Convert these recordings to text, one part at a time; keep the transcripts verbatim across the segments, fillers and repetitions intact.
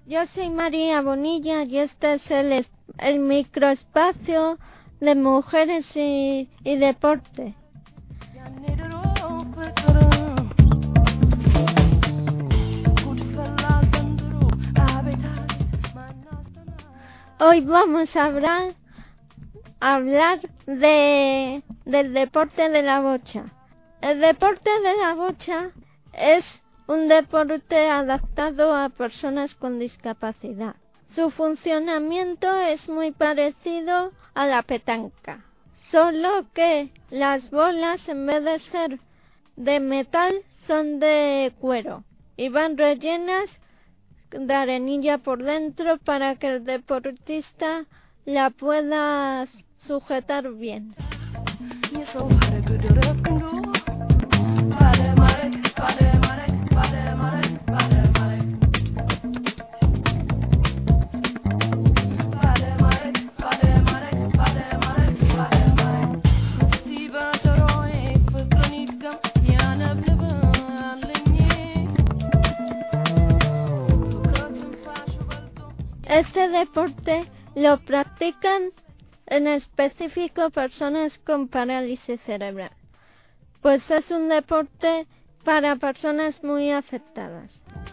Yo soy María Bonilla y este es el, es- el microespacio de mujeres y, y deporte. Hoy vamos a hablar, a hablar de, del deporte de la bocha. El deporte de la bocha es un deporte adaptado a personas con discapacidad. Su funcionamiento es muy parecido a la petanca, solo que las bolas, en vez de ser de metal, son de cuero y van rellenas de arenilla por dentro para que el deportista la pueda sujetar bien. Este deporte lo practican en específico personas con parálisis cerebral, pues es un deporte para personas muy afectadas.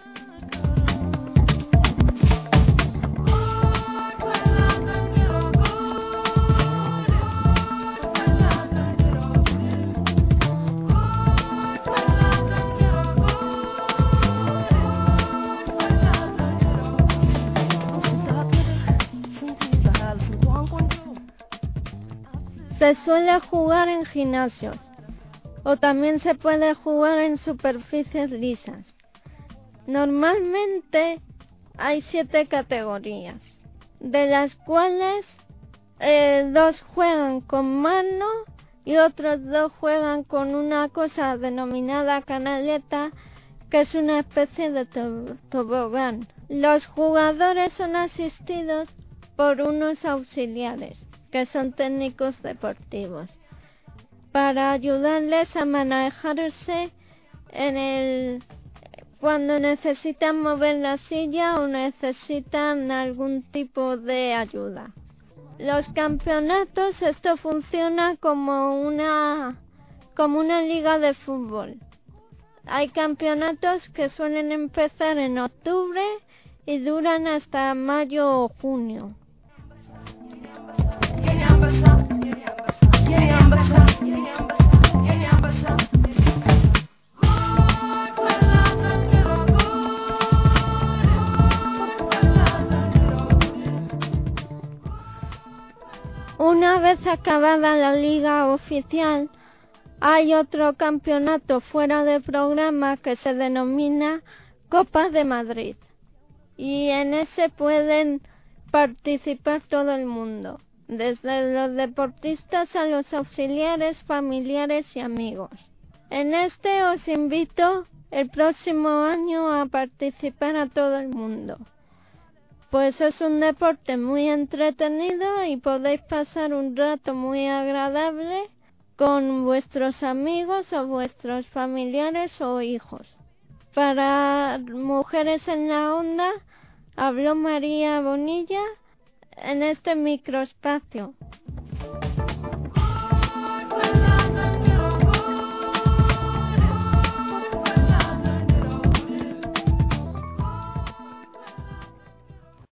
Se suele jugar en gimnasios o también se puede jugar en superficies lisas. Normalmente hay siete categorías, de las cuales eh, dos juegan con mano y otros dos juegan con una cosa denominada canaleta, que es una especie de to- tobogán. Los jugadores son asistidos por unos auxiliares, que son técnicos deportivos, para ayudarles a manejarse en el cuando necesitan mover la silla o necesitan algún tipo de ayuda. Los campeonatos, esto funciona como una como una liga de fútbol. Hay campeonatos que suelen empezar en octubre y duran hasta mayo o junio. Una vez acabada la liga oficial, hay otro campeonato fuera de programa que se denomina Copa de Madrid, y en ese pueden participar todo el mundo, desde los deportistas a los auxiliares, familiares y amigos. En este os invito el próximo año a participar a todo el mundo, pues es un deporte muy entretenido y podéis pasar un rato muy agradable con vuestros amigos o vuestros familiares o hijos. Para Mujeres en la Onda, habló María Bonilla en este microespacio.